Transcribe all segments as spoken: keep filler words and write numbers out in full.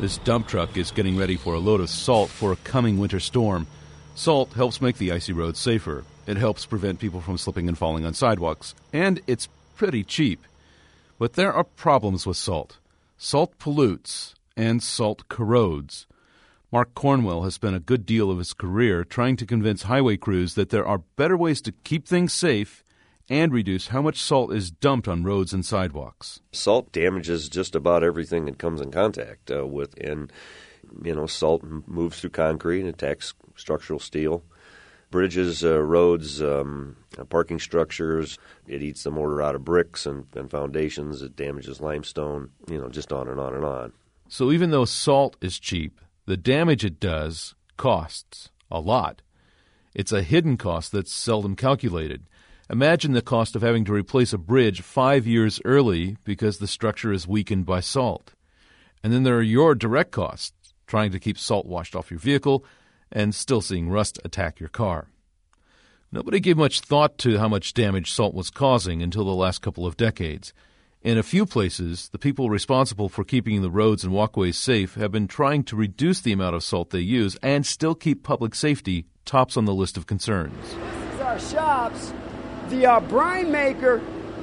This dump truck is getting ready for a load of salt for a coming winter storm. Salt helps make the icy roads safer. It helps prevent people from slipping and falling on sidewalks. And it's pretty cheap. But there are problems with salt. Salt pollutes, and salt corrodes. Mark Cornwell has spent a good deal of his career trying to convince highway crews that there are better ways to keep things safe and reduce how much salt is dumped on roads and sidewalks. Salt damages just about everything it comes in contact uh, with, and you know, salt moves through concrete and attacks structural steel, bridges, uh, roads, um, uh, parking structures. It eats the mortar out of bricks and, and foundations. It damages limestone. You know, just on and on and on. So even though salt is cheap, the damage it does costs a lot. It's a hidden cost that's seldom calculated. Imagine the cost of having to replace a bridge five years early because the structure is weakened by salt. And then there are your direct costs, trying to keep salt washed off your vehicle and still seeing rust attack your car. Nobody gave much thought to how much damage salt was causing until the last couple of decades. In a few places, the people responsible for keeping the roads and walkways safe have been trying to reduce the amount of salt they use and still keep public safety tops on the list of concerns. This is our shops. The uh, brine maker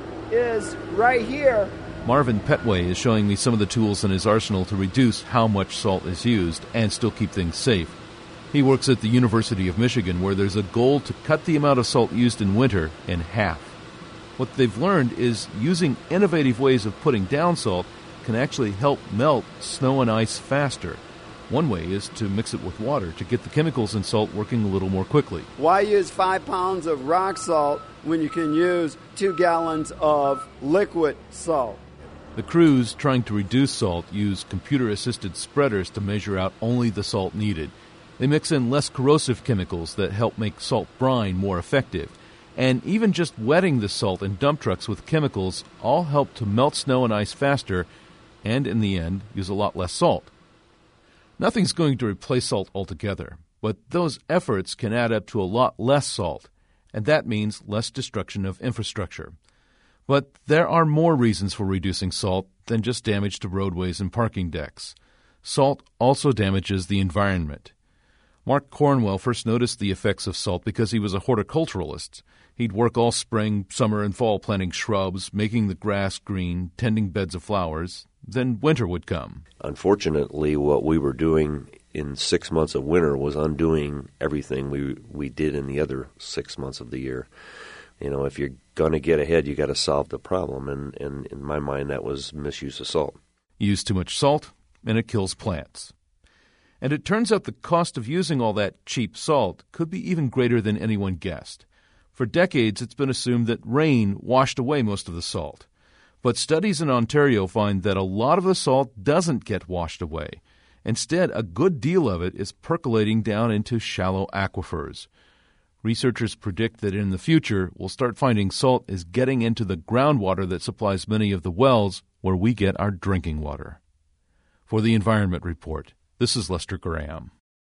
is right here. Marvin Petway is showing me some of the tools in his arsenal to reduce how much salt is used and still keep things safe. He works at the University of Michigan, where there's a goal to cut the amount of salt used in winter in half. What they've learned is using innovative ways of putting down salt can actually help melt snow and ice faster. One way is to mix it with water to get the chemicals in salt working a little more quickly. Why use five pounds of rock salt when you can use two gallons of liquid salt? The crews trying to reduce salt use computer-assisted spreaders to measure out only the salt needed. They mix in less corrosive chemicals that help make salt brine more effective. And even just wetting the salt in dump trucks with chemicals all help to melt snow and ice faster and, in the end, use a lot less salt. Nothing's going to replace salt altogether, but those efforts can add up to a lot less salt, and that means less destruction of infrastructure. But there are more reasons for reducing salt than just damage to roadways and parking decks. Salt also damages the environment. Mark Cornwell first noticed the effects of salt because he was a horticulturalist. He'd work all spring, summer, and fall planting shrubs, making the grass green, tending beds of flowers. Then winter would come. Unfortunately, what we were doing in six months of winter was undoing everything we we did in the other six months of the year. You know, if you're going to get ahead, you got to solve the problem, and, and in my mind, that was misuse of salt. Use too much salt, and it kills plants. And it turns out the cost of using all that cheap salt could be even greater than anyone guessed. For decades, it's been assumed that rain washed away most of the salt. But studies in Ontario find that a lot of the salt doesn't get washed away. Instead, a good deal of it is percolating down into shallow aquifers. Researchers predict that in the future, we'll start finding salt is getting into the groundwater that supplies many of the wells where we get our drinking water. For the Environment Report, this is Lester Graham.